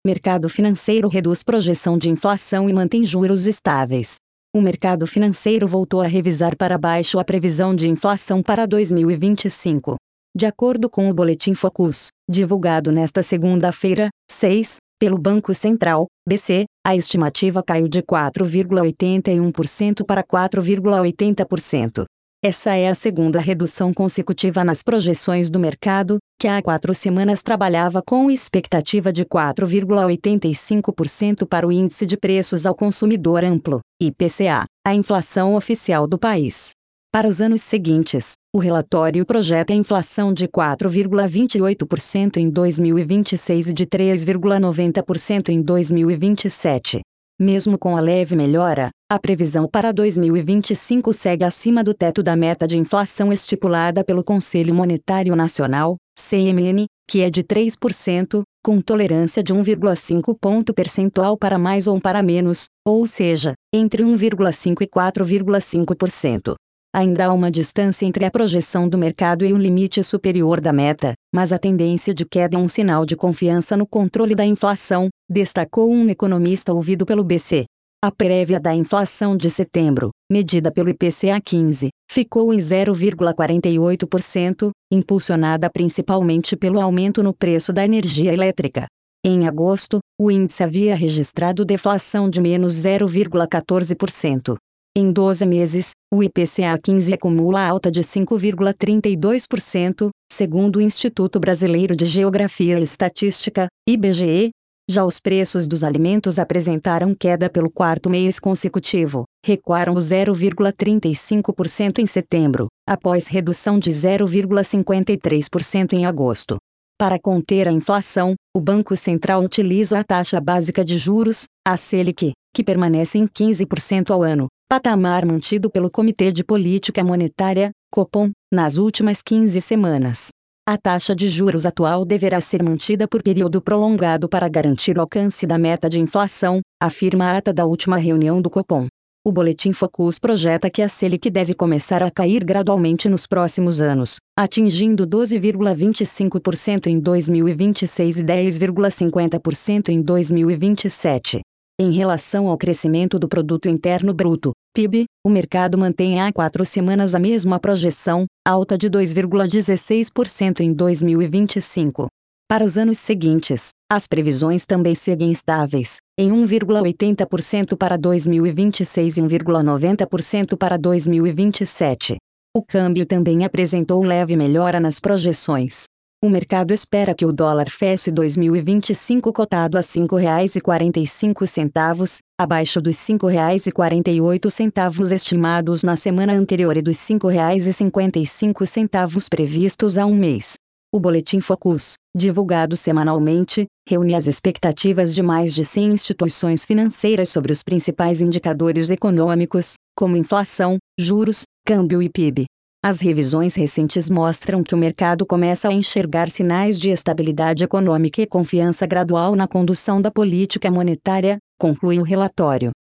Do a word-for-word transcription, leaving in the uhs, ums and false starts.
Mercado financeiro reduz projeção de inflação e mantém juros estáveis. O mercado financeiro voltou a revisar para baixo a previsão de inflação para dois mil e vinte e cinco. De acordo com o Boletim Focus, divulgado nesta segunda-feira, seis, pelo Banco Central, B C, a estimativa caiu de quatro vírgula oitenta e um por cento para quatro vírgula oitenta por cento. Essa é a segunda redução consecutiva nas projeções do mercado, que há quatro semanas trabalhava com expectativa de quatro vírgula oitenta e cinco por cento para o Índice de Preços ao Consumidor Amplo, I P C A, a inflação oficial do país. Para os anos seguintes, o relatório projeta a inflação de quatro vírgula vinte e oito por cento em dois mil e vinte e seis e de três vírgula noventa por cento em dois mil e vinte e sete. Mesmo com a leve melhora, a previsão para dois mil e vinte e cinco segue acima do teto da meta de inflação estipulada pelo Conselho Monetário Nacional, C M N, que é de três por cento, com tolerância de um vírgula cinco ponto percentual para mais ou para menos, ou seja, entre um vírgula cinco e quatro vírgula cinco por cento. Ainda há uma distância entre a projeção do mercado e o limite superior da meta, mas a tendência de queda é um sinal de confiança no controle da inflação, destacou um economista ouvido pelo B C. A prévia da inflação de setembro, medida pelo I P C A quinze, ficou em zero vírgula quarenta e oito por cento, impulsionada principalmente pelo aumento no preço da energia elétrica. Em agosto, o índice havia registrado deflação de menos zero vírgula quatorze por cento. Em doze meses, o I P C A quinze acumula alta de cinco vírgula trinta e dois por cento, segundo o Instituto Brasileiro de Geografia e Estatística, I B G E. Já os preços dos alimentos apresentaram queda pelo quarto mês consecutivo, recuaram zero vírgula trinta e cinco por cento em setembro, após redução de zero vírgula cinquenta e três por cento em agosto. Para conter a inflação, o Banco Central utiliza a taxa básica de juros, a Selic, que permanece em quinze por cento ao ano, patamar mantido pelo Comitê de Política Monetária, Copom, nas últimas quinze semanas. A taxa de juros atual deverá ser mantida por período prolongado para garantir o alcance da meta de inflação, afirma a ata da última reunião do Copom. O Boletim Focus projeta que a Selic deve começar a cair gradualmente nos próximos anos, atingindo doze vírgula vinte e cinco por cento em dois mil e vinte e seis e dez vírgula cinquenta por cento em dois mil e vinte e sete. Em relação ao crescimento do Produto Interno Bruto, P I B, o mercado mantém há quatro semanas a mesma projeção, alta de dois vírgula dezesseis por cento em dois mil e vinte e cinco. Para os anos seguintes, as previsões também seguem estáveis, em um vírgula oitenta por cento para dois mil e vinte e seis e um vírgula noventa por cento para dois mil e vinte e sete. O câmbio também apresentou leve melhora nas projeções. O mercado espera que o dólar feche dois mil e vinte e cinco cotado a cinco reais e quarenta e cinco centavos, abaixo dos cinco reais e quarenta e oito centavos estimados na semana anterior e dos cinco reais e cinquenta e cinco centavos previstos há um mês. O Boletim Focus, divulgado semanalmente, reúne as expectativas de mais de cem instituições financeiras sobre os principais indicadores econômicos, como inflação, juros, câmbio e P I B. As revisões recentes mostram que o mercado começa a enxergar sinais de estabilidade econômica e confiança gradual na condução da política monetária, conclui o relatório.